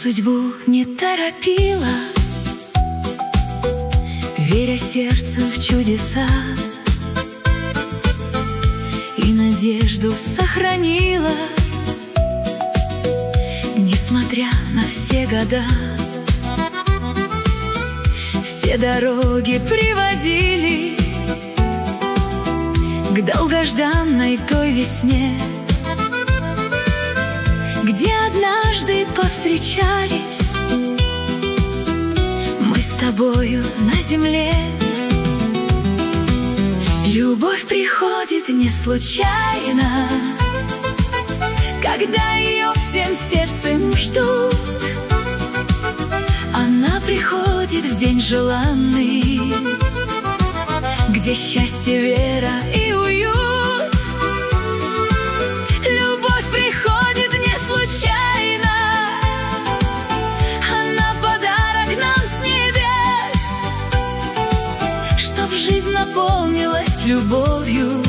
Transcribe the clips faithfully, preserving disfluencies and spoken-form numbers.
судьбу не торопила, веря сердцем в чудеса, и надежду сохранила, несмотря на все года. Все дороги приводили к долгожданной той весне, где однажды повстречались мы с тобою на земле. Любовь приходит не случайно, когда ее всем сердцем ждут. Она приходит в день желанный, где счастье, вера и уют. Любовь приходит не случайно, она подарок нам с небес, чтоб жизнь наполнилась любовью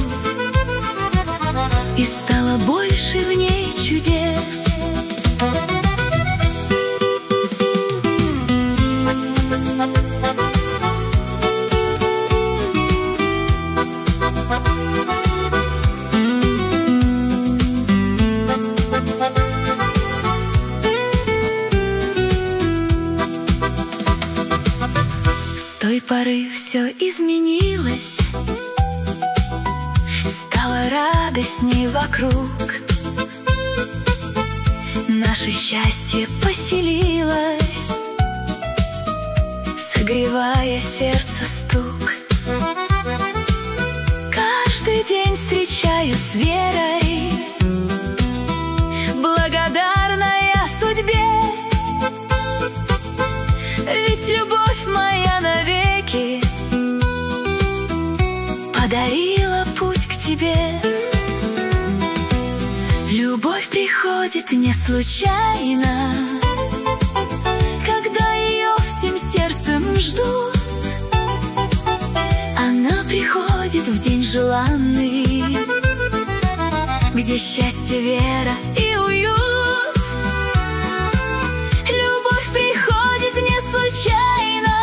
и стало больше в ней чудес. С той поры все изменилось, стало радостней вокруг. Наше счастье поселилось, согревая сердце стук. Каждый день встречаю с верой, благодарная судьбе, ведь любовь моя навеки подарила путь к тебе. Любовь приходит не случайно, когда ее всем сердцем ждут. Она приходит в день желанный, где счастье, вера и уют. Любовь приходит не случайно,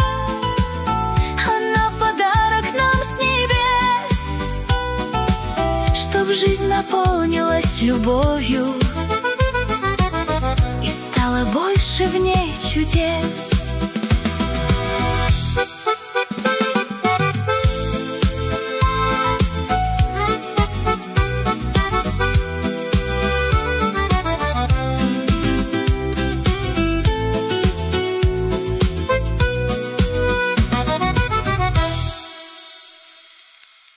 она подарок нам с небес, чтоб жизнь наполнилась любовью и стало больше в ней чудес.